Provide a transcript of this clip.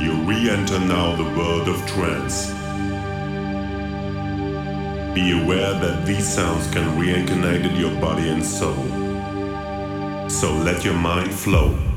You re-enter now the world of trance. Be aware that these sounds can reincarnate your body and soul. So let your mind flow.